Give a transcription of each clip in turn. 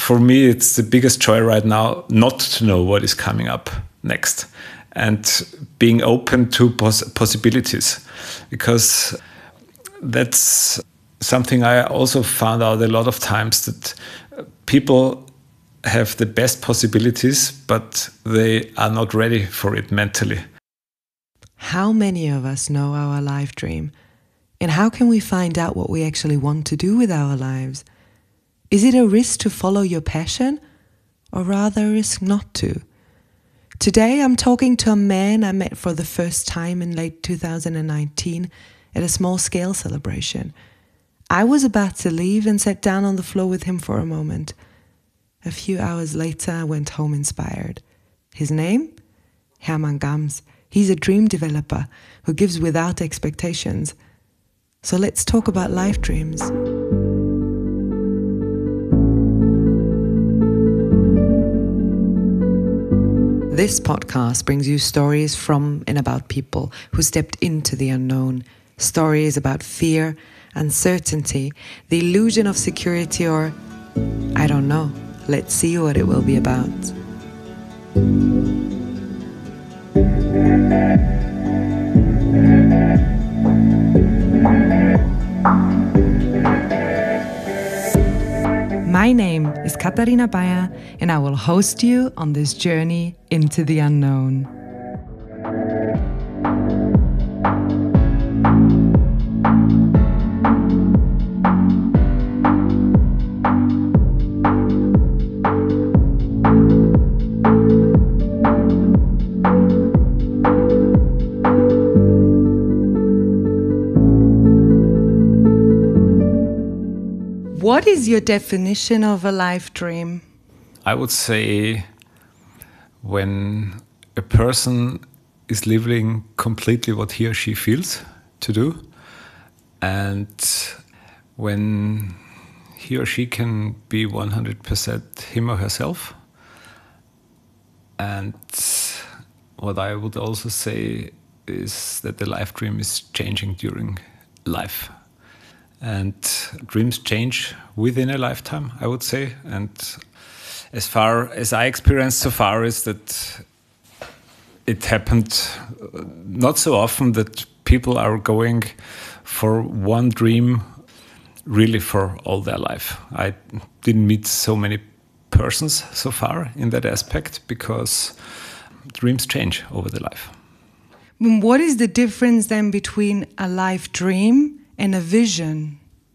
for me, it's the biggest joy right now not to know what is coming up next and being open to possibilities, because that's something I also found out a lot of times, that people have the best possibilities, but they are not ready for it mentally. How many of us know our life dream? And how can we find out what we actually want to do with our lives? Is it a risk to follow your passion, or rather a risk not to? Today I'm talking to a man I met for the first time in late 2019 at a small-scale celebration. I was about to leave and sat down on the floor with him for a moment. A few hours later, I went home inspired. His name? Hermann Gams. He's a dream developer who gives without expectations. So let's talk about life dreams. This podcast brings you stories from and about people who stepped into the unknown. Stories about fear, uncertainty, the illusion of security, or I don't know. Let's see what it will be about. My name is Katharina Bayer, and I will host you on this journey into the unknown. What is your definition of a life dream? I would say when a person is living completely what he or she feels to do, and when he or she can be 100% him or herself. And what I would also say is that the life dream is changing during life. And dreams change within a lifetime, I would say. And as far as I experienced so far is that it happened not so often that people are going for one dream really for all their life. I didn't meet so many persons so far in that aspect, because dreams change over the life. What is the difference then between a life dream and a vision?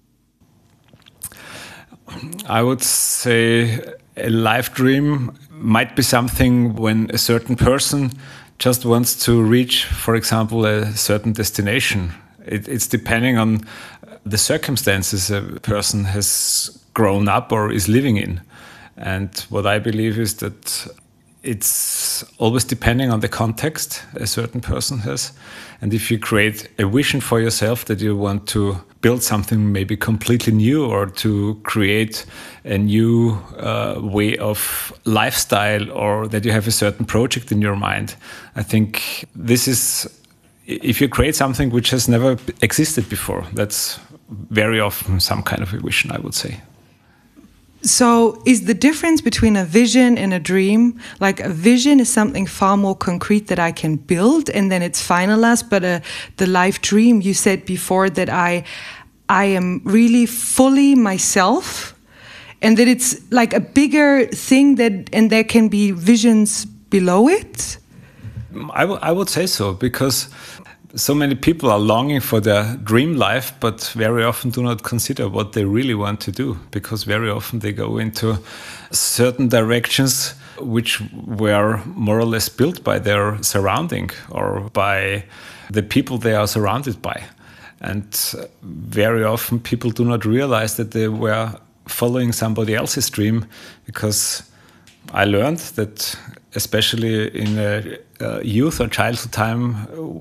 I would say a life dream might be something when a certain person just wants to reach, for example, a certain destination. It's depending on the circumstances a person has grown up or is living in. And what I believe is that it's always depending on the context a certain person has. And if you create a vision for yourself that you want to build something maybe completely new, or to create a new way of lifestyle, or that you have a certain project in your mind, I think this is, if you create something which has never existed before, that's very often some kind of a vision, I would say. So is the difference between a vision and a dream, like a vision is something far more concrete that I can build and then it's finalized, but the life dream, you said before that I am really fully myself, and that it's like a bigger thing and there can be visions below it? I would say so, because so many people are longing for their dream life, but very often do not consider what they really want to do, because very often they go into certain directions which were more or less built by their surrounding or by the people they are surrounded by. And very often people do not realize that they were following somebody else's dream, because I learned that especially in youth or childhood time,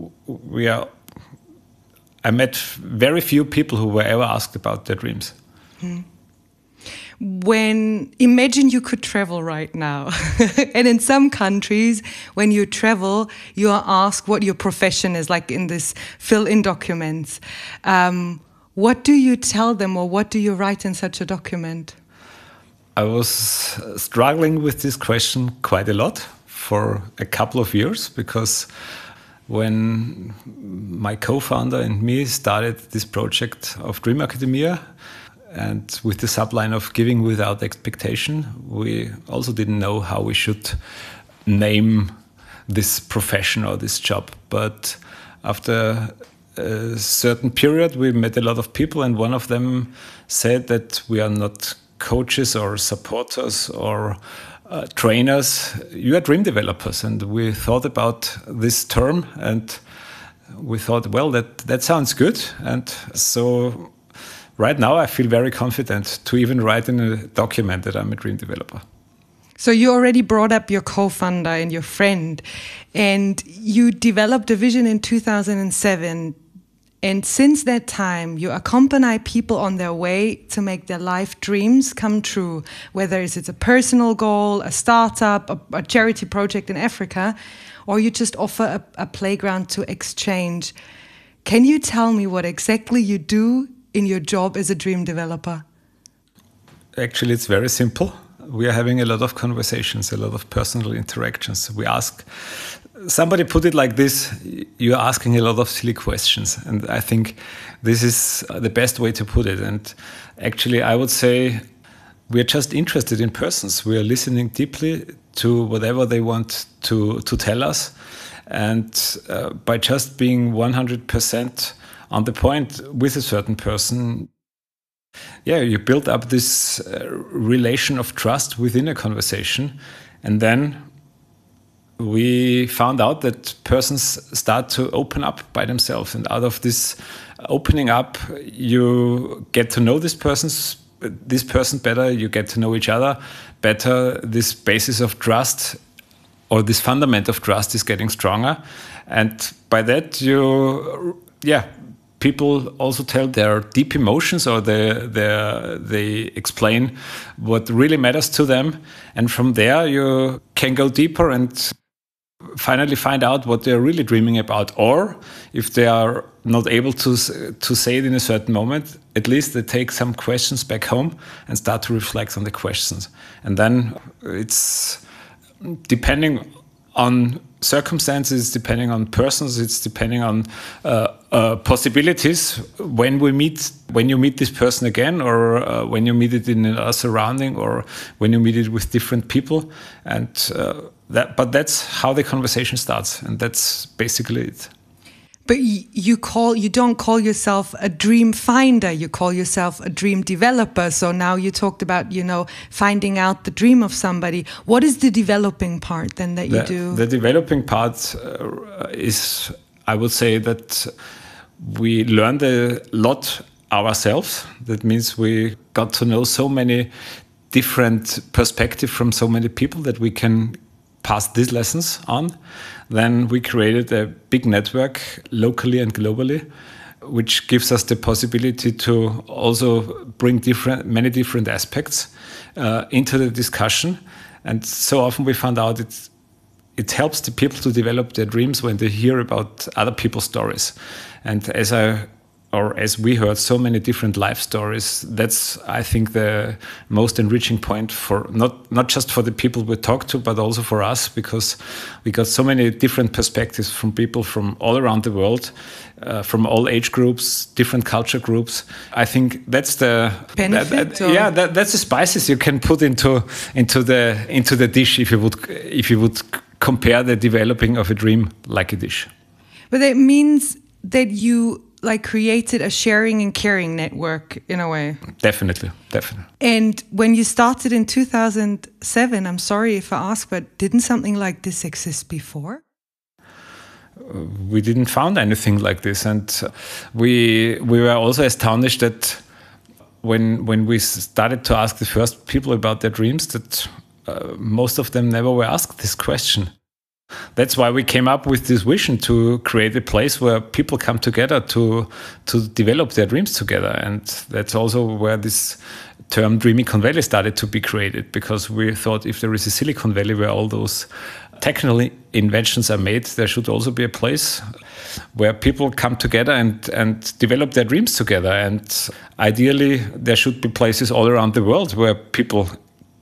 I met very few people who were ever asked about their dreams. Imagine you could travel right now. And in some countries, when you travel, you are asked what your profession is, like in this fill-in documents. What do you tell them, or what do you write in such a document? I was struggling with this question quite a lot for a couple of years, because when my co-founder and me started this project of Dream Academia, and with the subline of giving without expectation, we also didn't know how we should name this profession or this job. But after a certain period, we met a lot of people, and one of them said that we are not coaches or supporters or trainers, you are dream developers. And we thought about this term, and we thought, well, that sounds good. And so right now I feel very confident to even write in a document that I'm a dream developer. So you already brought up your co-founder and your friend, and you developed a vision in 2007. And since that time, you accompany people on their way to make their life dreams come true, whether it's a personal goal, a startup, a charity project in Africa, or you just offer a playground to exchange. Can you tell me what exactly you do in your job as a dream developer? Actually, it's very simple. We are having a lot of conversations, a lot of personal interactions. We ask, somebody put it like this, you're asking a lot of silly questions. And I think this is the best way to put it. And actually, I would say we're just interested in persons. We are listening deeply to whatever they want to tell us. And by just being 100% on the point with a certain person, you build up this relation of trust within a conversation. And then we found out that persons start to open up by themselves. And out of this opening up, you get to know this person better, you get to know each other better. This basis of trust, or this fundament of trust, is getting stronger. And by that, people also tell their deep emotions, or they explain what really matters to them. And from there, you can go deeper and finally find out what they're really dreaming about. Or if they are not able to say it in a certain moment, at least they take some questions back home and start to reflect on the questions. And then it's depending on circumstances, depending on persons, it's depending on possibilities. When you meet this person again, or when you meet it in another surrounding, or when you meet it with different people, and but that's how the conversation starts, and that's basically it. But you don't call yourself a dream finder, you call yourself a dream developer. So now you talked about, finding out the dream of somebody. What is the developing part then that you do? The developing part is, I would say, that we learned a lot ourselves. That means we got to know so many different perspectives from so many people that we can pass these lessons on. Then we created a big network locally and globally, which gives us the possibility to also bring many different aspects into the discussion. And so often we found out it helps the people to develop their dreams when they hear about other people's stories. And as we heard so many different life stories, that's, I think, the most enriching point for not just for the people we talk to, but also for us, because we got so many different perspectives from people from all around the world, from all age groups, different culture groups. I think that's the benefit. That's the spices you can put into the dish if you would compare the developing of a dream like a dish. But it means that you created a sharing and caring network in a way. Definitely. And when you started in 2007, I'm sorry if I ask, but didn't something like this exist before? We didn't found anything like this, and we were also astonished that when we started to ask the first people about their dreams, that most of them never were asked this question. That's why we came up with this vision to create a place where people come together to develop their dreams together. And that's also where this term Dreamicon Valley started to be created, because we thought if there is a Silicon Valley where all those technical inventions are made, there should also be a place where people come together and develop their dreams together. And ideally, there should be places all around the world where people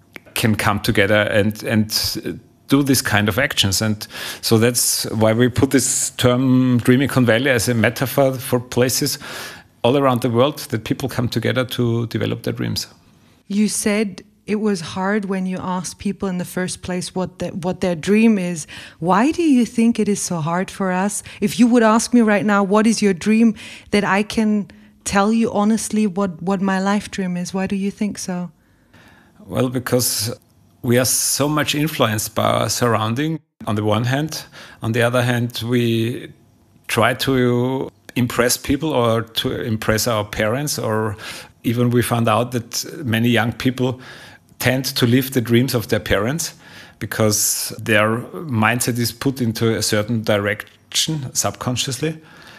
can come together and do this kind of actions. And so that's why we put this term Dreamicon Valley as a metaphor for places all around the world that people come together to develop their dreams. You said it was hard when you asked people in the first place what their dream is. Why do you think it is so hard for us? If you would ask me right now, what is your dream, that I can tell you honestly what my life dream is. Why do you think so? Well, because we are so much influenced by our surrounding on the one hand. On the other hand, we try to impress people or to impress our parents, or even we found out that many young people tend to live the dreams of their parents because their mindset is put into a certain direction subconsciously.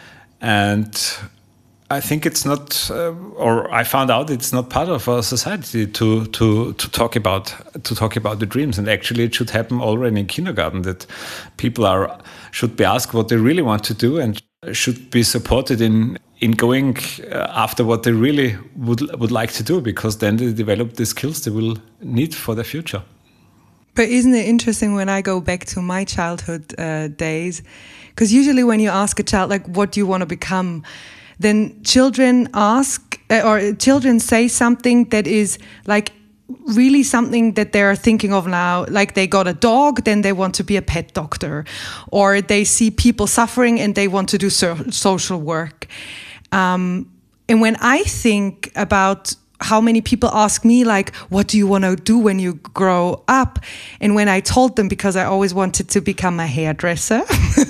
And I think it's not, or I found out it's not part of our society to talk about the dreams. And actually, it should happen already in kindergarten, that people should be asked what they really want to do and should be supported in going after what they really would like to do, because then they develop the skills they will need for their future. But isn't it interesting when I go back to my childhood days? Because usually when you ask a child, like, what do you want to become? Then children ask, or children say something that is like really something that they're thinking of now. Like they got a dog, then they want to be a pet doctor. Or they see people suffering and they want to do social work. And when I think about how many people ask me, like, what do you want to do when you grow up? And when I told them, because I always wanted to become a hairdresser,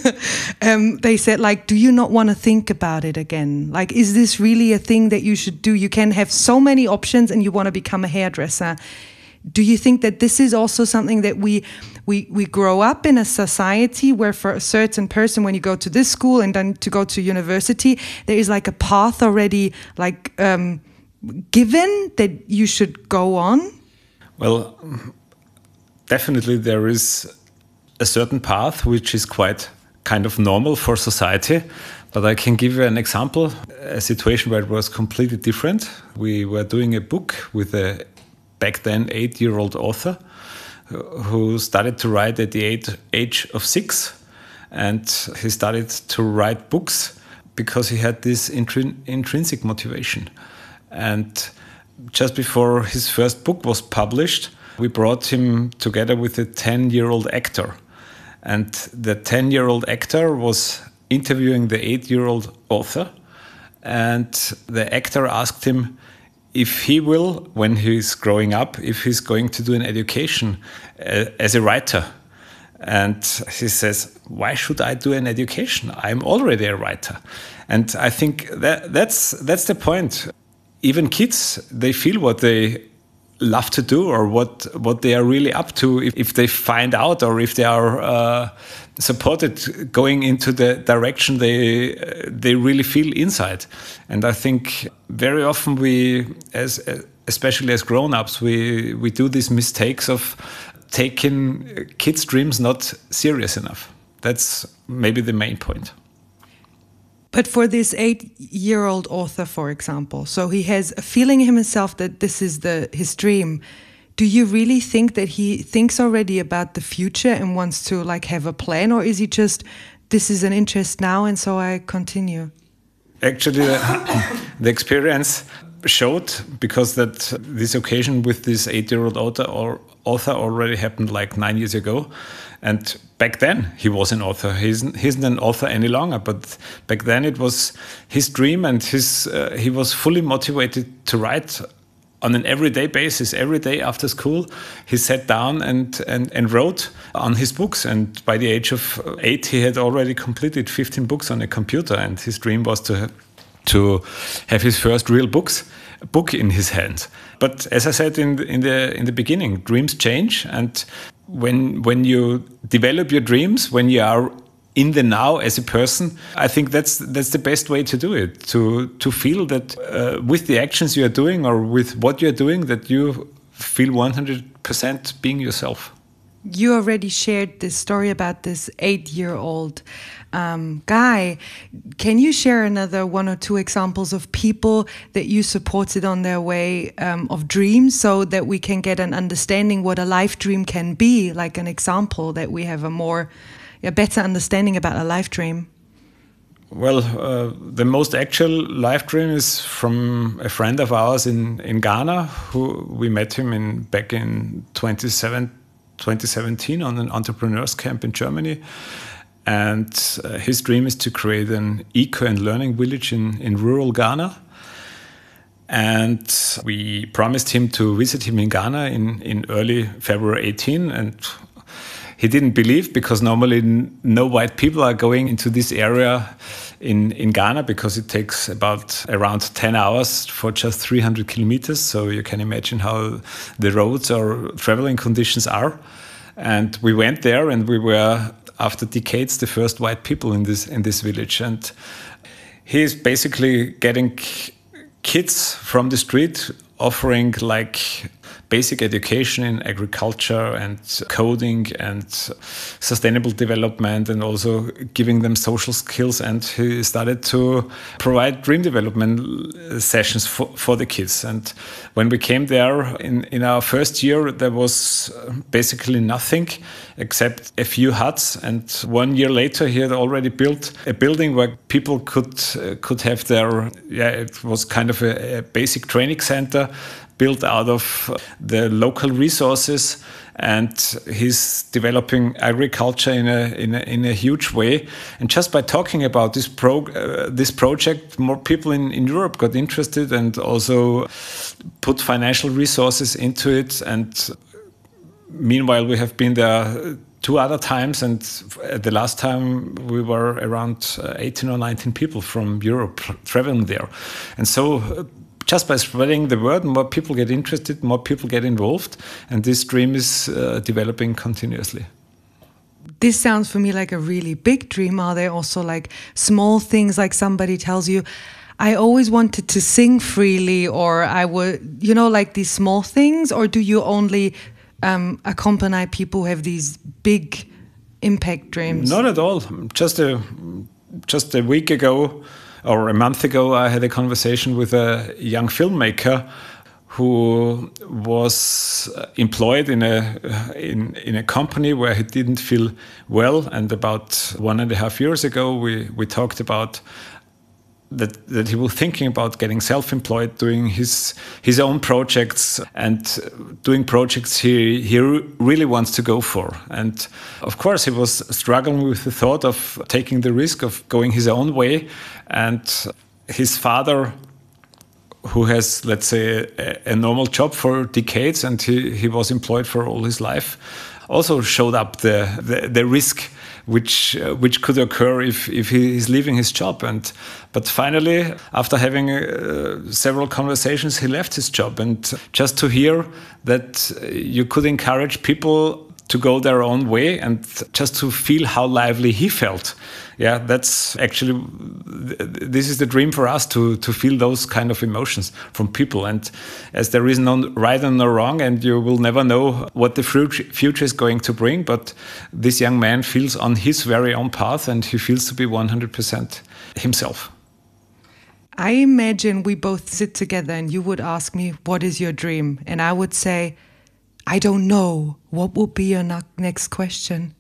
they said, like, do you not want to think about it again? Like, is this really a thing that you should do? You can have so many options and you want to become a hairdresser. Do you think that this is also something that we grow up in a society where for a certain person, when you go to this school and then to go to university, there is like a path already, like, given that you should go on? Well, definitely there is a certain path which is quite kind of normal for society. But I can give you an example, a situation where it was completely different. We were doing a book with a back then 8-year-old author who started to write at the age of 6. And he started to write books because he had this intrinsic motivation. And just before his first book was published, we brought him together with a 10-year-old actor. And the 10-year-old actor was interviewing the 8-year-old author. And the actor asked him if he will, when he's growing up, if he's going to do an education as a writer. And he says, why should I do an education? I'm already a writer. And I think that's the point. Even kids, they feel what they love to do or what they are really up to if they find out, or if they are supported going into the direction they really feel inside. And I think very often we, especially as grown-ups, we do these mistakes of taking kids' dreams not serious enough. That's maybe the main point. But for this 8-year-old author, for example, so he has a feeling in himself that this is his dream. Do you really think that he thinks already about the future and wants to like have a plan? Or is he just, this is an interest now and so I continue? Actually, the experience showed, because that this occasion with this 8-year-old author already happened like 9 years ago. And back then he was an author. He isn't an author any longer, but back then it was his dream, and he was fully motivated to write on an everyday basis. Every day after school, he sat down and wrote on his books. And by the age of 8, he had already completed 15 books on a computer. And his dream was to have his first real book in his hand. But as I said in the beginning, dreams change, and when you develop your dreams, when you are in the now as a person, I think that's the best way to do it. To feel that with the actions you are doing or with what you are doing, that you feel 100% being yourself. You already shared this story about this 8-year-old guy. Can you share another 1 or 2 examples of people that you supported on their way of dreams, so that we can get an understanding what a life dream can be, like an example that we have a better understanding about a life dream? Well, the most actual life dream is from a friend of ours in Ghana, who we met him back in 2017 on an entrepreneurs camp in Germany. And his dream is to create an eco and learning village in rural Ghana. And we promised him to visit him in Ghana in early February 18. And he didn't believe, because normally no white people are going into this area in Ghana, because it takes around 10 hours for just 300 kilometers. So you can imagine how the roads or traveling conditions are. And we went there, and we were, after decades, the first white people in this village. And he is basically getting kids from the street, offering like basic education in agriculture and coding and sustainable development, and also giving them social skills. And he started to provide dream development sessions for the kids. And when we came there in our first year, there was basically nothing except a few huts. And 1 year later, he had already built a building where people could have it was kind of a basic training center, built out of the local resources, and he's developing agriculture in a huge way. And just by talking about this project, more people in Europe got interested and also put financial resources into it. And meanwhile, we have been there 2 other times, and the last time we were around 18 or 19 people from Europe traveling there. And so just by spreading the word, more people get interested, more people get involved, and this dream is developing continuously. This sounds for me like a really big dream. Are there also like small things, like somebody tells you, I always wanted to sing freely, or I would, like these small things? Or do you only accompany people who have these big impact dreams? Not at all. Just a week ago, or a month ago, I had a conversation with a young filmmaker who was employed in a company where he didn't feel well. And about 1.5 years ago, we talked about that he was thinking about getting self-employed, doing his own projects, and doing projects he really wants to go for. And of course, he was struggling with the thought of taking the risk of going his own way. And his father, who has, let's say, a normal job for decades, and he was employed for all his life, also showed up the risk which could occur if he is leaving his job. But finally, after having several conversations, he left his job. And just to hear that you could encourage people to go their own way, and just to feel how lively he felt. Yeah, that's actually, this is the dream for us, to feel those kind of emotions from people. And as there is no right and no wrong, and you will never know what the future is going to bring, but this young man feels on his very own path, and he feels to be 100% himself. I imagine we both sit together and you would ask me, what is your dream? And I would say, I don't know. What would be your next question?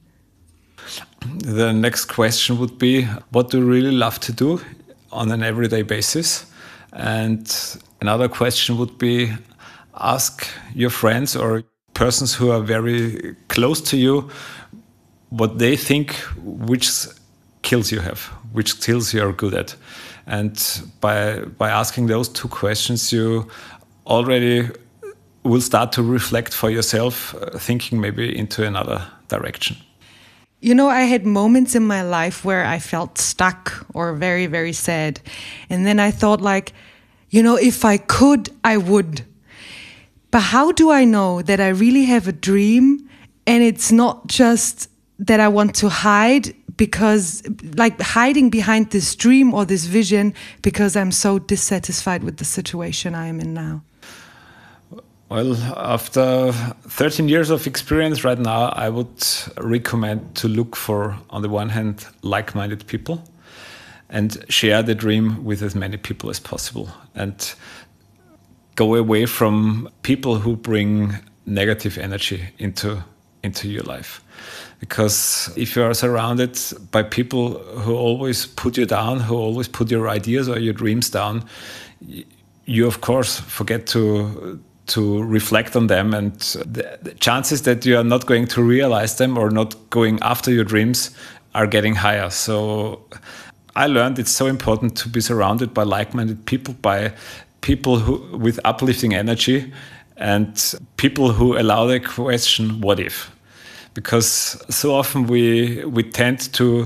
The next question would be, what do you really love to do on an everyday basis? And another question would be, ask your friends or persons who are very close to you what they think, which skills you have, which skills you are good at. And by asking those 2 questions, you already will start to reflect for yourself, thinking maybe into another direction. I had moments in my life where I felt stuck or very, very sad. And then I thought if I could, I would. But how do I know that I really have a dream, and it's not just that I want to hide, because like hiding behind this dream or this vision because I'm so dissatisfied with the situation I am in now? Well, after 13 years of experience right now, I would recommend to look for, on the one hand, like-minded people and share the dream with as many people as possible, and go away from people who bring negative energy into your life. Because if you are surrounded by people who always put you down, who always put your ideas or your dreams down, you of course forget to reflect on them, and the chances that you are not going to realize them or not going after your dreams are getting higher. So I learned it's so important to be surrounded by like-minded people, by people who with uplifting energy, and people who allow the question, what if? Because so often we tend to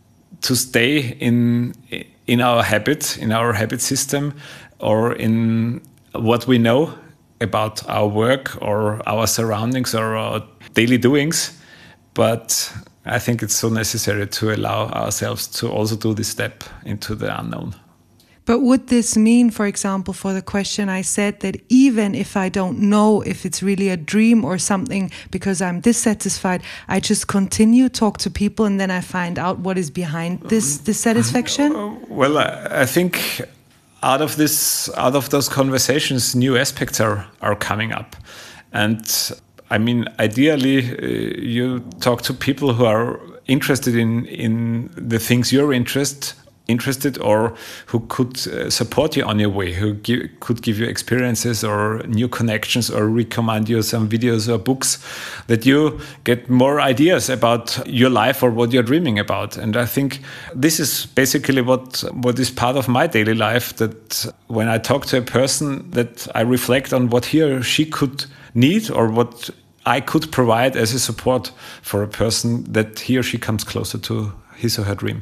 stay in our habit system, or in what we know about our work or our surroundings or our daily doings. But I think it's so necessary to allow ourselves to also do this step into the unknown. But would this mean, for example, for the question I said, that even if I don't know if it's really a dream or something because I'm dissatisfied, I just continue, talk to people, and then I find out what is behind this dissatisfaction? Well, I think out of those conversations, new aspects are coming up. And I mean, ideally, you talk to people who are interested in the things you're interested, or who could support you on your way, who could give you experiences or new connections, or recommend you some videos or books, that you get more ideas about your life or what you're dreaming about. And I think this is basically what is part of my daily life, that when I talk to a person, that I reflect on what he or she could need, or what I could provide as a support for a person, that he or she comes closer to his or her dream.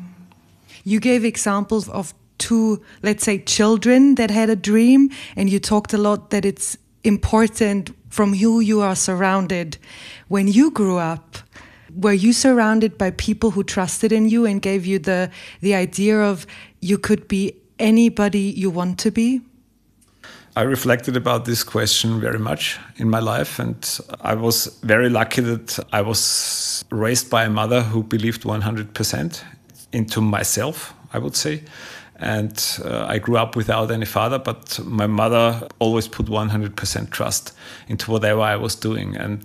You gave examples of two, let's say, children that had a dream, and you talked a lot that it's important from who you are surrounded. When you grew up, were you surrounded by people who trusted in you and gave you the idea of you could be anybody you want to be? I reflected about this question very much in my life, and I was very lucky that I was raised by a mother who believed 100% into myself, I would say. And I grew up without any father, but my mother always put 100% trust into whatever I was doing. And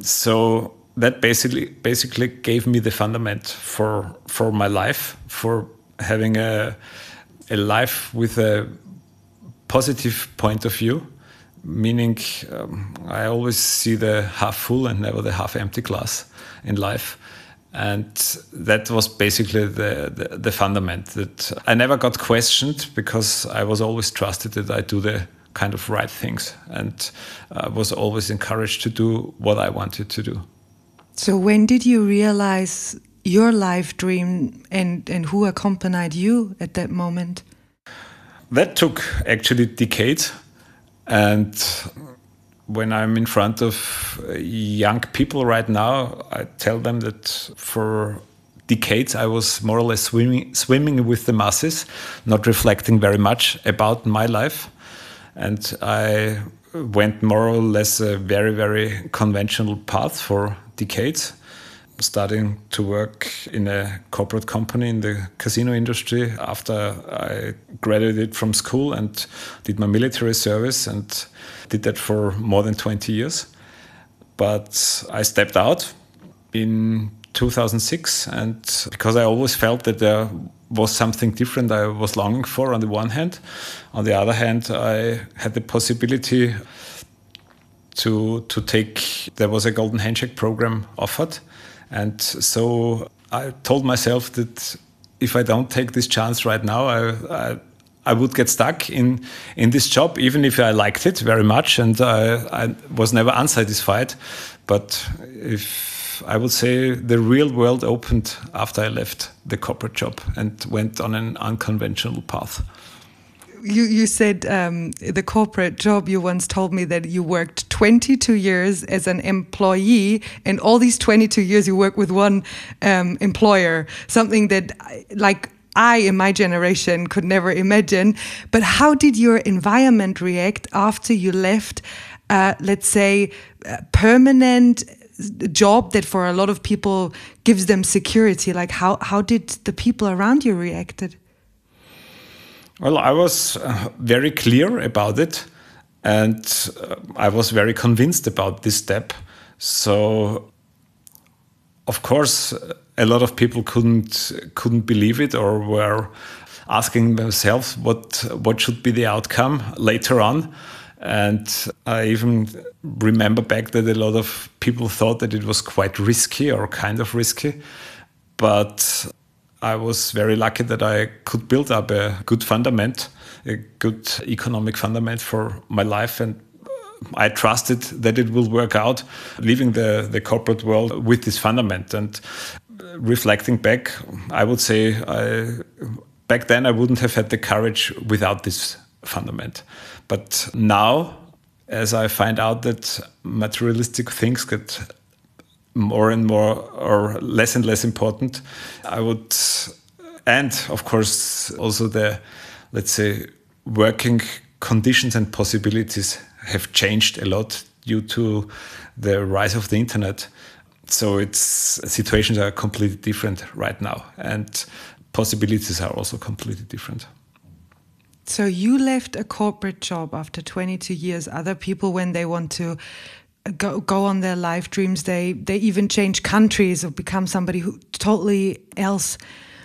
so that basically gave me the fundament for my life, for having a life with a positive point of view, meaning I always see the half full and never the half empty glass in life. And that was basically the fundament, that I never got questioned, because I was always trusted that I do the kind of right things, and I was always encouraged to do what I wanted to do. So when did you realize your life dream, and who accompanied you at that moment? That took actually decades. And when I'm in front of young people right now, I tell them that for decades I was more or less swimming with the masses, not reflecting very much about my life. And I went more or less a very, very conventional path for decades, starting to work in a corporate company in the casino industry after I graduated from school, and did my military service, and did that for more than 20 years. But I stepped out in 2006, and because I always felt that there was something different I was longing for on the one hand. On the other hand, I had the possibility to take, there was a Golden Handshake program offered. And so I told myself that if I don't take this chance right now, I would get stuck in this job, even if I liked it very much, and I was never unsatisfied. But if I would say the real world opened after I left the corporate job and went on an unconventional path. You said the corporate job, you once told me that you worked 22 years as an employee, and all these 22 years you work with one employer, something that I, in my generation, could never imagine. But how did your environment react after you left let's say, permanent job that for a lot of people gives them security? Like how did the people around you reacted? Well, I was very clear about it, and I was very convinced about this step. So, of course, a lot of people couldn't believe it, or were asking themselves what should be the outcome later on. And I even remember back that a lot of people thought that it was quite risky, or kind of risky. But I was very lucky that I could build up a good fundament, a good economic fundament for my life. And I trusted that it will work out, leaving the corporate world with this fundament. And reflecting back, I would say back then I wouldn't have had the courage without this fundament. But now, as I find out that materialistic things get more and more, or less and less important, and of course also the, let's say, working conditions and possibilities have changed a lot due to the rise of the internet. So situations are completely different right now, and possibilities are also completely different. So you left a corporate job after 22 years. Other people, when they want to go on their life dreams, they even change countries or become somebody who totally else.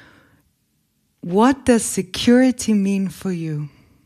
What does security mean for you?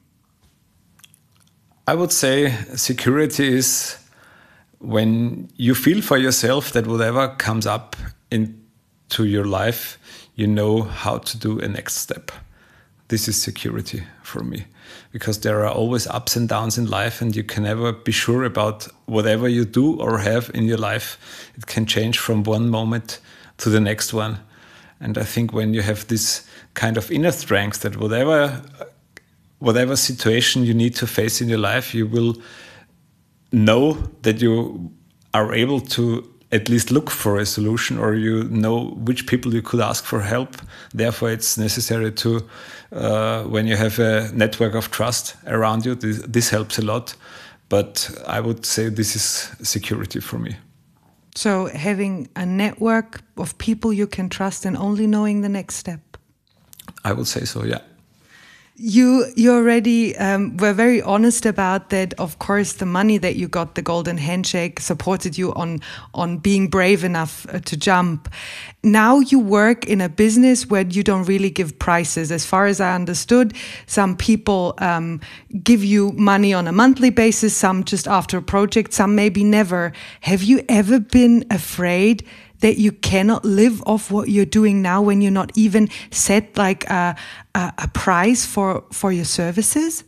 I would say security is when you feel for yourself that whatever comes up into your life, you know how to do a next step. This is security for me, because there are always ups and downs in life, and you can never be sure about whatever you do or have in your life. It can change from one moment to the next one. And I think when you have this kind of inner strength, that whatever situation you need to face in your life, you will know that you are able to at least look for a solution, or you know which people you could ask for help. Therefore, it's necessary to, when you have a network of trust around you, this helps a lot. But I would say this is security for me. So having a network of people you can trust and only knowing the next step. I would say so, yeah. You already were very honest about that. Of course, the money that you got, the golden handshake, supported you on being brave enough to jump. Now you work in a business where you don't really give prices. As far as I understood, some people give you money on a monthly basis, some just after a project, some maybe never. Have you ever been afraid that you cannot live off what you're doing now, when you're not even set like a price for your services?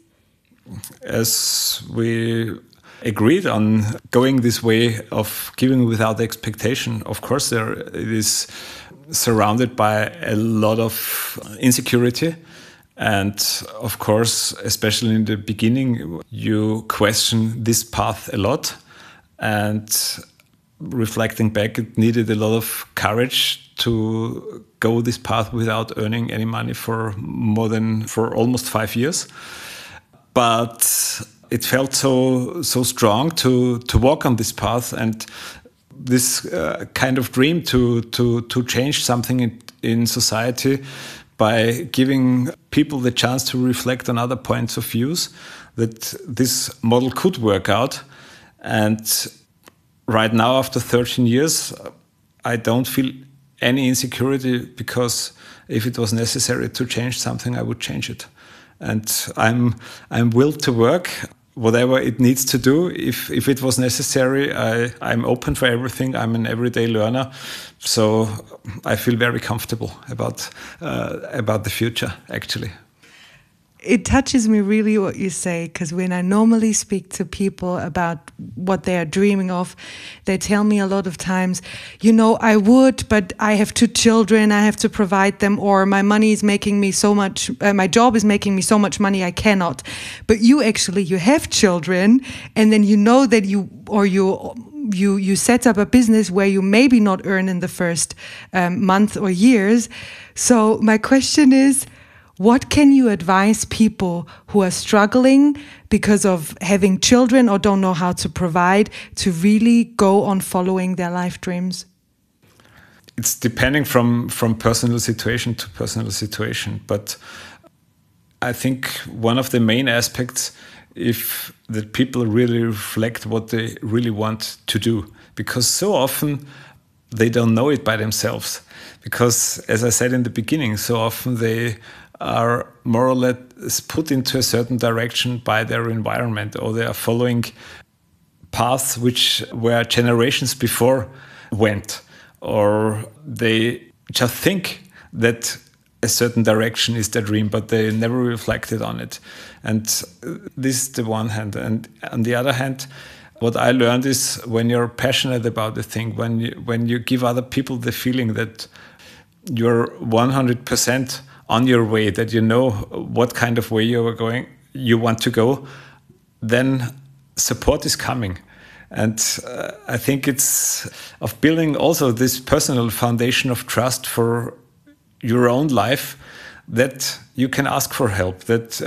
As we agreed on going this way of giving without expectation, of course it is surrounded by a lot of insecurity. And of course, especially in the beginning, you question this path a lot. And reflecting back, it needed a lot of courage to go this path without earning any money for almost 5 years. But it felt so strong to walk on this path, and this kind of dream to change something in society by giving people the chance to reflect on other points of views, that this model could work out. And right now, after 13 years, I don't feel any insecurity, because if it was necessary to change something, I would change it. And I'm willed to work whatever it needs to do. If it was necessary, I'm open for everything. I'm an everyday learner, so I feel very comfortable about the future, actually. It touches me really what you say, because when I normally speak to people about what they are dreaming of, they tell me a lot of times, I would, but I have 2 children, I have to provide them, or my money is making me so much, my job is making me so much money, I cannot. But you have children, and then that you set up a business where you maybe not earn in the first month or years. So my question is, What can you advise people who are struggling because of having children or don't know how to provide to really go on following their life dreams? It's depending from personal situation to personal situation. But I think one of the main aspects is that people really reflect what they really want to do. Because so often they don't know it by themselves. Because, as I said in the beginning, so often they are more or less put into a certain direction by their environment, or they are following paths where generations before went, or they just think that a certain direction is their dream, but they never reflected on it. And this is the one hand. And on the other hand, what I learned is when you're passionate about the thing, when you give other people the feeling that you're 100% on your way, that you know what kind of way you want to go, then support is coming. And I think it's of building also this personal foundation of trust for your own life, that you can ask for help, that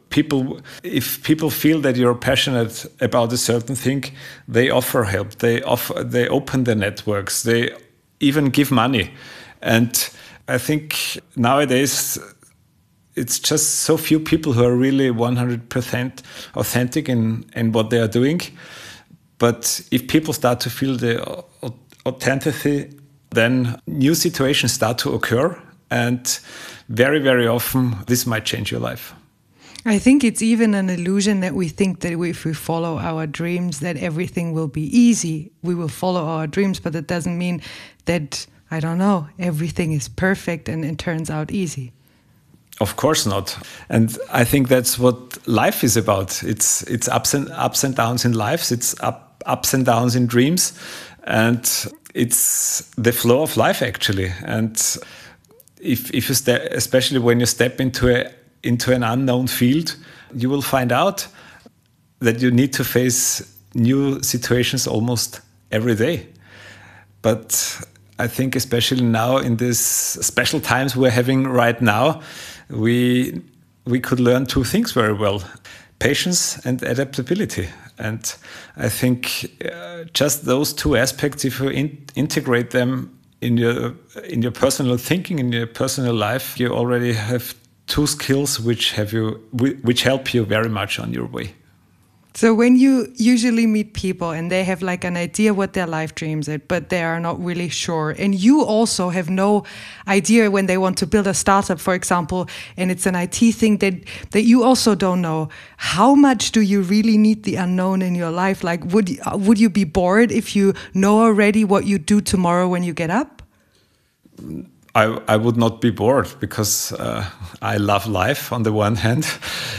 if people feel that you're passionate about a certain thing, they offer help, they open their networks, they even give money. And I think nowadays it's just so few people who are really 100% authentic in what they are doing. But if people start to feel the authenticity, then new situations start to occur. And very, very often, this might change your life. I think it's even an illusion that we think that if we follow our dreams, that everything will be easy. We will follow our dreams, but it doesn't mean that, I don't know, everything is perfect and it turns out easy. Of course not. And I think that's what life is about. It's ups and downs in lives. It's ups and downs in dreams. And it's the flow of life, actually. And if you especially when you step into an unknown field, you will find out that you need to face new situations almost every day. But I think especially now in these special times we're having right now, we could learn two things very well: patience and adaptability. And I think just those two aspects, if you integrate them in your personal thinking, in your personal life, you already have two skills which help you very much on your way. So when you usually meet people and they have like an idea what their life dreams are, but they are not really sure, and you also have no idea when they want to build a startup, for example, and it's an IT thing that you also don't know, how much do you really need the unknown in your life? Like, would you be bored if you know already what you do tomorrow when you get up? I would not be bored, because I love life on the one hand,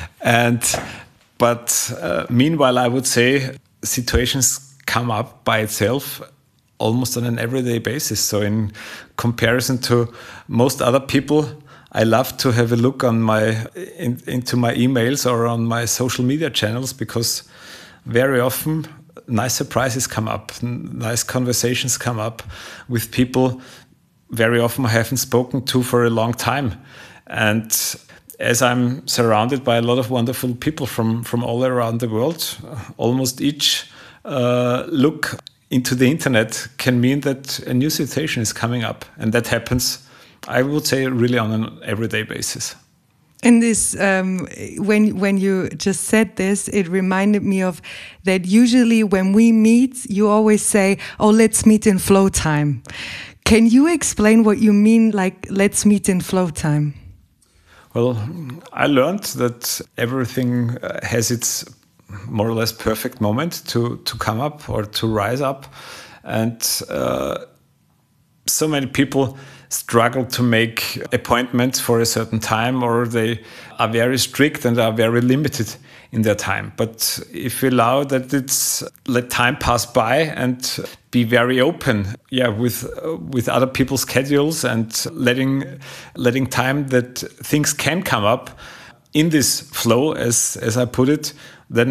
but meanwhile, I would say situations come up by itself almost on an everyday basis. So in comparison to most other people, I love to have a look on into my emails or on my social media channels, because very often nice surprises come up, nice conversations come up with people very often I haven't spoken to for a long time. And as I'm surrounded by a lot of wonderful people from all around the world, almost each look into the internet can mean that a new situation is coming up. And that happens, I would say, really on an everyday basis. And this, when you just said this, it reminded me of that usually when we meet, you always say, oh, let's meet in flow time. Can you explain what you mean, like, let's meet in flow time? Well, I learned that everything has its more or less perfect moment to come up or to rise up. And so many people struggle to make appointments for a certain time, or they are very strict and are very limited in their time. But if we allow that, let time pass by and be very open, with other people's schedules, and letting time that things can come up in this flow, as I put it, then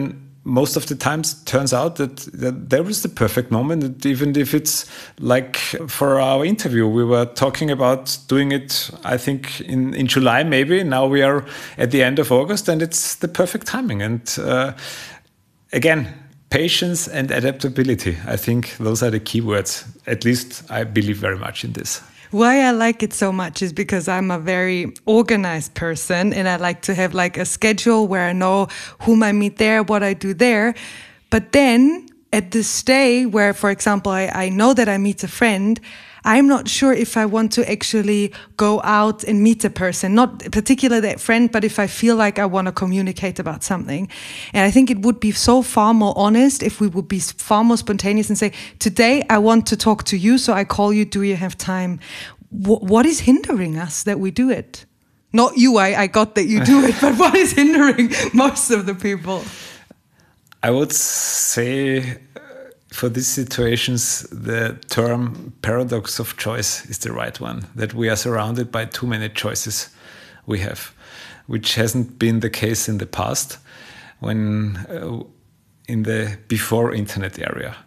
most of the times it turns out that there is the perfect moment. And even if it's like for our interview, we were talking about doing it, I think in July, maybe. Now we are at the end of August and it's the perfect timing. And again, patience and adaptability. I think those are the key words. At least I believe very much in this. Why I like it so much is because I'm a very organized person and I like to have like a schedule where I know whom I meet there, what I do there. But then at this day where, for example, I know that I meet a friend, I'm not sure if I want to actually go out and meet a person, not particularly that friend, but if I feel like I want to communicate about something. And I think it would be so far more honest if we would be far more spontaneous and say, today I want to talk to you, so I call you, do you have time? What is hindering us that we do it? Not you, I got that you do it, but what is hindering most of the people? I would say for these situations, the term paradox of choice is the right one, that we are surrounded by too many choices we have, which hasn't been the case in the past, when in the before internet area.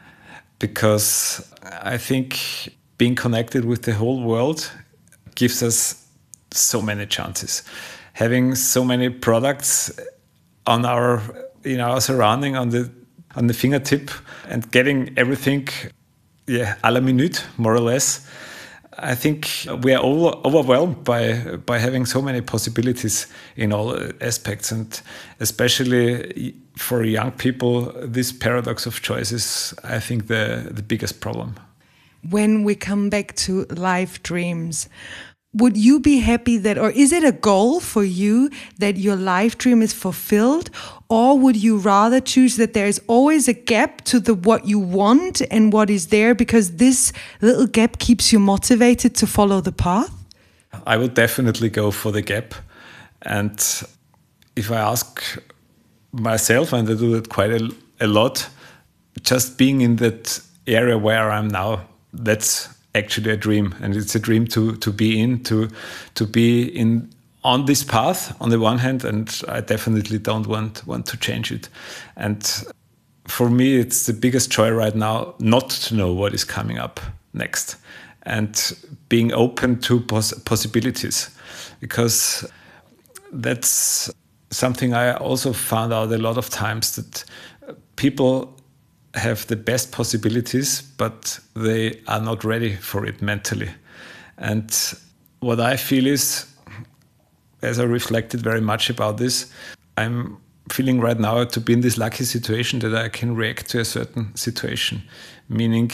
Because I think being connected with the whole world gives us so many chances. Having so many products on our surrounding, on the fingertip, and getting everything, à la minute, more or less. I think we are overwhelmed by having so many possibilities in all aspects, and especially for young people, this paradox of choice is, I think, the biggest problem. When we come back to life dreams, would you be happy that, or is it a goal for you that your life dream is fulfilled? Or would you rather choose that there is always a gap to what you want and what is there, because this little gap keeps you motivated to follow the path? I would definitely go for the gap. And if I ask myself, and I do that quite a lot, just being in that area where I'm now, that's actually a dream, and it's a dream to be in, to be in on this path on the one hand, and I definitely don't want to change it. And for me, it's the biggest joy right now not to know what is coming up next, and being open to possibilities, because that's something I also found out a lot of times, that people have the best possibilities, but they are not ready for it mentally. And what I feel is, as I reflected very much about this, I'm feeling right now to be in this lucky situation that I can react to a certain situation. Meaning,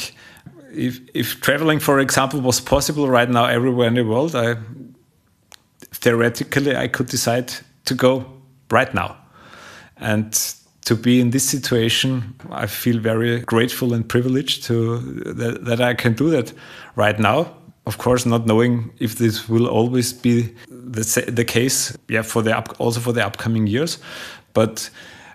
if traveling, for example, was possible right now everywhere in the world, theoretically I could decide to go right now. And to be in this situation, I feel very grateful and privileged that I can do that right now. Of course, not knowing if this will always be the case, also for the upcoming years. But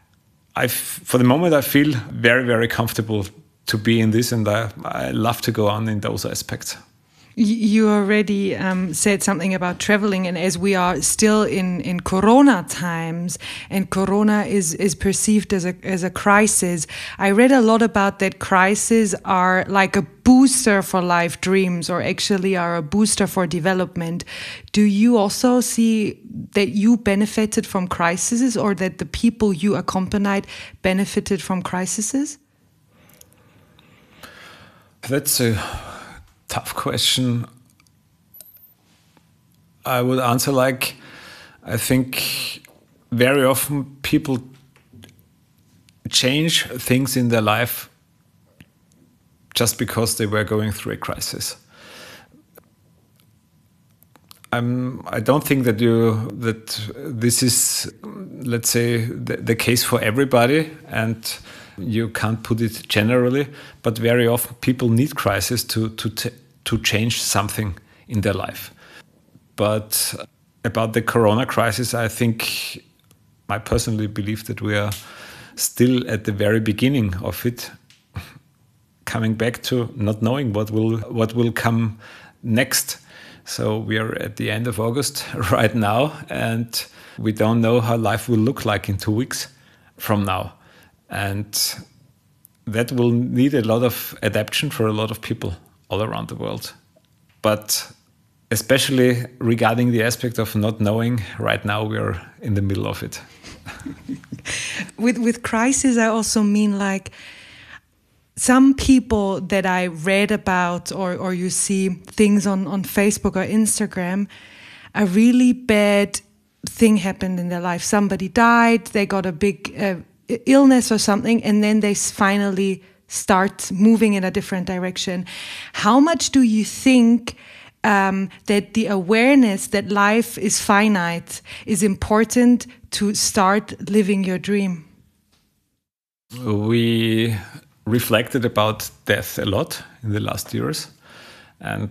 for the moment, I feel very, very comfortable to be in this, and I love to go on in those aspects. You already said something about traveling, and as we are still in Corona times, and Corona is perceived as a crisis, I read a lot about that crises are like a booster for life dreams, or actually are a booster for development. Do you also see that you benefited from crises, or that the people you accompanied benefited from crises? That's a tough question. I would answer like, I think very often people change things in their life just because they were going through a crisis. I don't think that this is, let's say, the case for everybody, and you can't put it generally, but very often people need crisis to change something in their life. But about the Corona crisis, I think I personally believe that we are still at the very beginning of it, coming back to not knowing what will come next. So we are at the end of August right now, and we don't know how life will look like in 2 weeks from now. And that will need a lot of adaptation for a lot of people all around the world. But especially regarding the aspect of not knowing, right now we are in the middle of it. With crisis, I also mean like some people that I read about or you see things on Facebook or Instagram, a really bad thing happened in their life. Somebody died, they got a big illness or something, and then they finally start moving in a different direction. How much do you think that the awareness that life is finite is important to start living your dream? We reflected about death a lot in the last years, and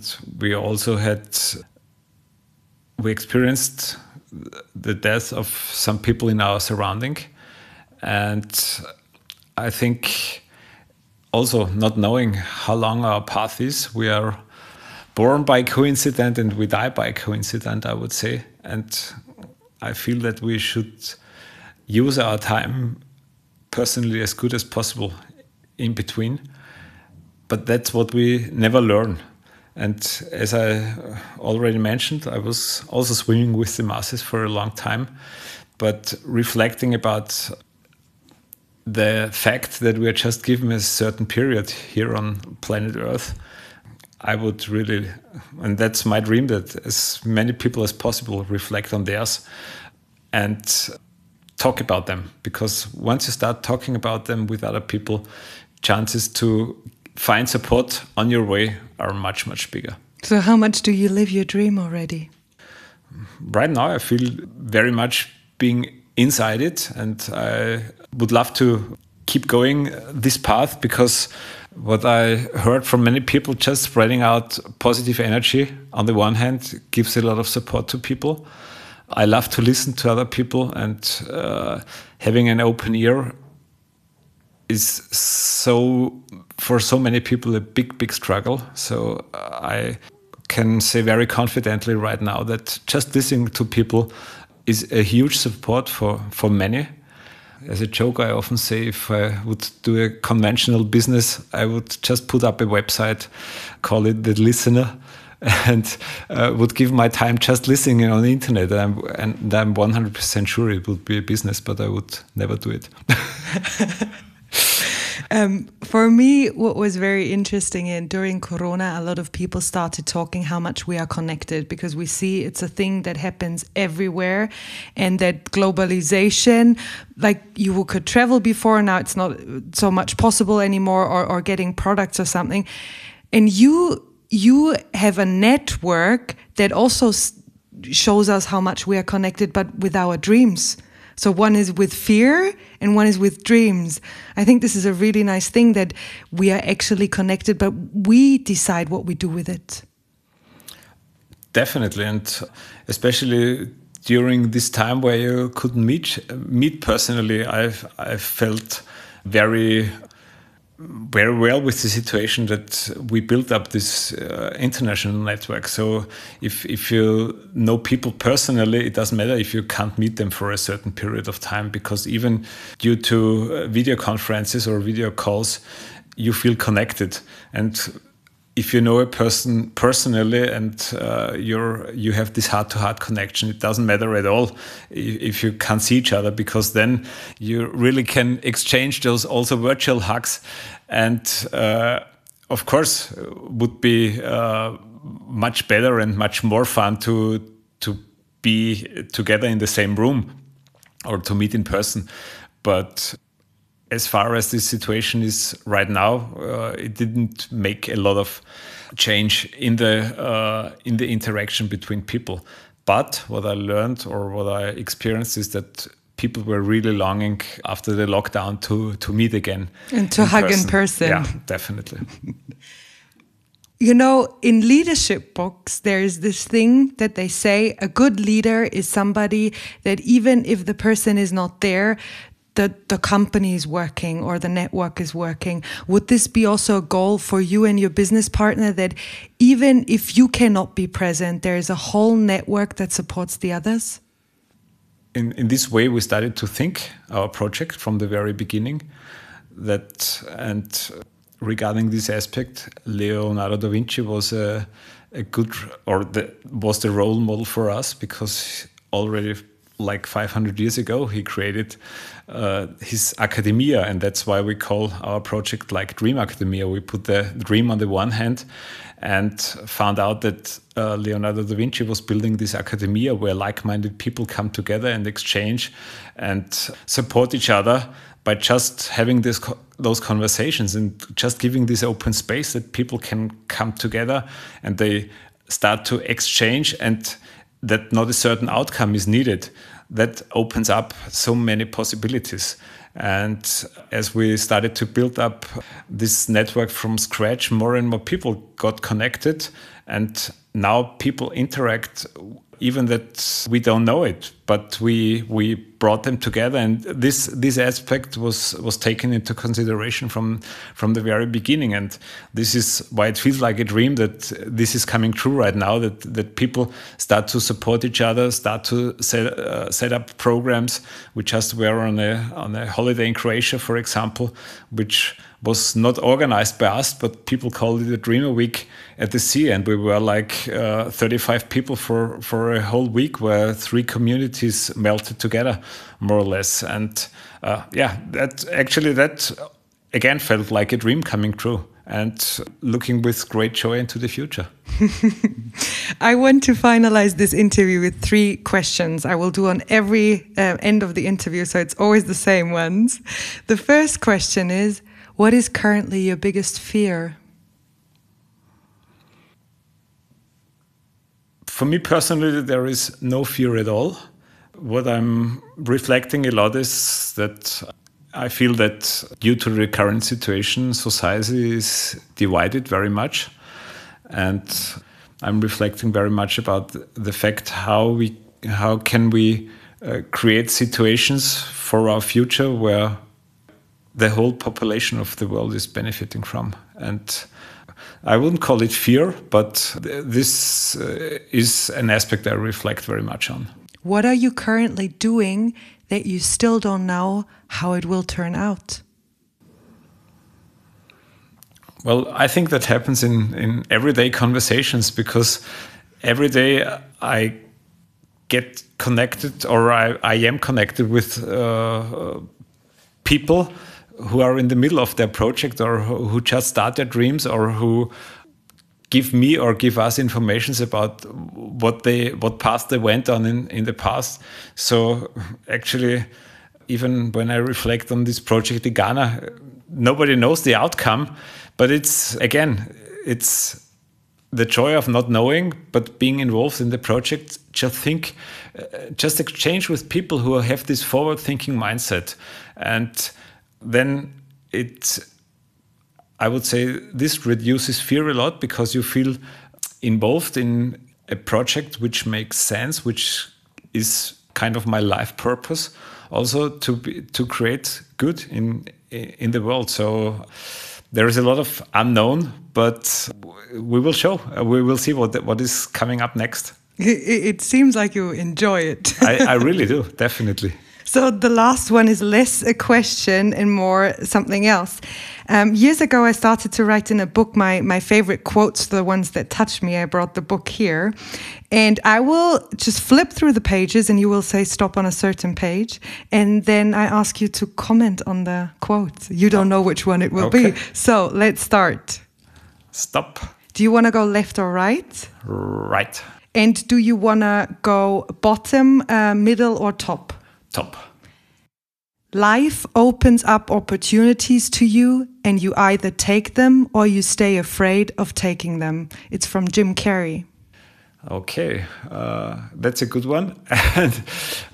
we experienced the death of some people in our surrounding. And I think also not knowing how long our path is, we are born by coincidence and we die by coincidence, I would say. And I feel that we should use our time personally as good as possible in between. But that's what we never learn. And as I already mentioned, I was also swimming with the masses for a long time, but reflecting about the fact that we are just given a certain period here on planet Earth, I would really, and that's my dream, that as many people as possible reflect on theirs and talk about them. Because once you start talking about them with other people, chances to find support on your way are much, much bigger. So how much do you live your dream already? Right now, I feel very much being inside it, and I would love to keep going this path, because what I heard from many people, just spreading out positive energy on the one hand gives a lot of support to people. I love to listen to other people, and having an open ear is for so many people a big struggle. So I can say very confidently right now that just listening to people is a huge support for many. As a joke, I often say if I would do a conventional business, I would just put up a website, call it The Listener, and would give my time just listening on the internet. And I'm 100% sure it would be a business, but I would never do it. For me, what was very interesting during Corona, a lot of people started talking how much we are connected, because we see it's a thing that happens everywhere, and that globalization, like you could travel before, now it's not so much possible anymore, or getting products or something. And you have a network that also shows us how much we are connected, but with our dreams. So one is with fear and one is with dreams. I think this is a really nice thing, that we are actually connected, but we decide what we do with it. Definitely. And especially during this time where you couldn't meet personally, I've felt very well with the situation that we built up this international network. So if you know people personally, it doesn't matter if you can't meet them for a certain period of time, because even due to video conferences or video calls, you feel connected. And if you know a person personally and you have this heart-to-heart connection, it doesn't matter at all if you can't see each other, because then you really can exchange those also virtual hugs. And of course, would be much better and much more fun to be together in the same room or to meet in person. But as far as this situation is right now, it didn't make a lot of change in the interaction between people. But what I learned or what I experienced is that people were really longing after the lockdown to meet again. And to hug in person. Yeah, definitely. You know, in leadership books, there is this thing that they say a good leader is somebody that even if the person is not there, the company is working or the network is working. Would this be also a goal for you and your business partner, that even if you cannot be present, there is a whole network that supports the others? in this way, we started to think our project from the very beginning. And regarding this aspect, Leonardo da Vinci was a good, was the role model for us, because already like 500 years ago he created his academia, and that's why we call our project like Dream Academia. We put the dream on the one hand and found out that Leonardo da Vinci was building this academia where like-minded people come together and exchange and support each other by just having those conversations and just giving this open space that people can come together and they start to exchange, and that not a certain outcome is needed. That opens up so many possibilities. And as we started to build up this network from scratch, more and more people got connected, and now people interact even that we don't know it, but we brought them together, and this aspect was taken into consideration from the very beginning. And this is why it feels like a dream, that this is coming true right now, that people start to support each other, start to set up programs. We just were on a holiday in Croatia, for example, which was not organized by us, but people called it a Dreamer Week at the sea. And we were like 35 people for a whole week, where 3 communities melted together, more or less. And that again felt like a dream coming true, and looking with great joy into the future. I want to finalize this interview with 3 questions I will do on every end of the interview, so it's always the same ones. The first question is, what is currently your biggest fear? For me personally, there is no fear at all. What I'm reflecting a lot is that I feel that due to the current situation, society is divided very much. And I'm reflecting very much about the fact how can we create situations for our future where the whole population of the world is benefiting from. And I wouldn't call it fear, but this is an aspect I reflect very much on. What are you currently doing that you still don't know how it will turn out? Well, I think that happens in everyday conversations, because every day I get connected, or I am connected with people who are in the middle of their project, or who just start their dreams, or who give me or give us informations about what path they went on in the past. So actually, even when I reflect on this project in Ghana, nobody knows the outcome, but it's the joy of not knowing, but being involved in the project. Just exchange with people who have this forward-thinking mindset. And then I would say this reduces fear a lot, because you feel involved in a project which makes sense, which is kind of my life purpose, also to create good in the world. So there is a lot of unknown, but we will show. We will see what is coming up next. It seems like you enjoy it. I really do, definitely. So the last one is less a question and more something else. Years ago, I started to write in a book my favorite quotes, the ones that touched me. I brought the book here. And I will just flip through the pages, and you will say stop on a certain page. And then I ask you to comment on the quote. You don't know which one it will be. So let's start. Stop. Do you want to go left or right? Right. And do you want to go bottom, middle, or top? Top. Life opens up opportunities to you, and you either take them or you stay afraid of taking them. It's from Jim Carrey. Okay, that's a good one. And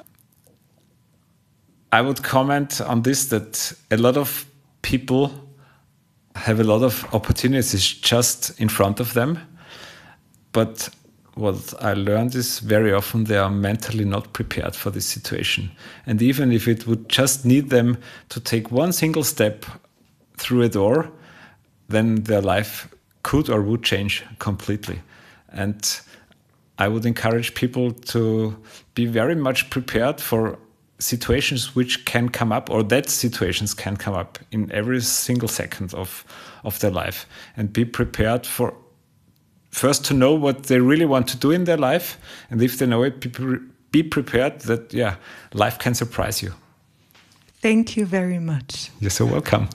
I would comment on this, that a lot of people have a lot of opportunities just in front of them. But what I learned is very often they are mentally not prepared for this situation. And even if it would just need them to take one single step through a door, then their life could or would change completely. And I would encourage people to be very much prepared for situations which can come up, or that situations can come up in every single second of their life, and be prepared for first to know what they really want to do in their life, and if they know it, be prepared that life can surprise you. Thank you very much. You're so welcome.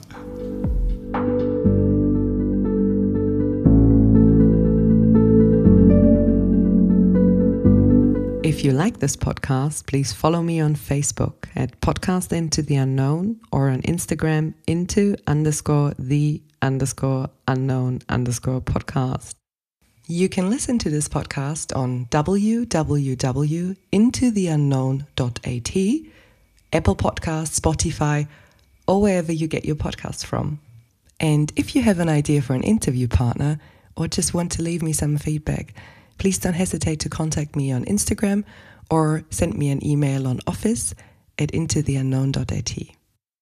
If you like this podcast, please follow me on Facebook at Podcast Into the Unknown, or on Instagram into_the_unknown_podcast. You can listen to this podcast on www.intotheunknown.at, Apple Podcasts, Spotify, or wherever you get your podcasts from. And if you have an idea for an interview partner, or just want to leave me some feedback, please don't hesitate to contact me on Instagram or send me an email on office@intotheunknown.at.